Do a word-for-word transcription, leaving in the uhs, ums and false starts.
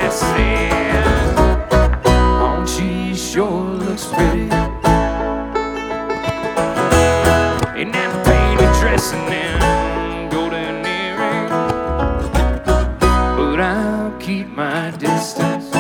I said, oh, she sure looks pretty in that painted dress and them golden earrings, but I'll keep my distance.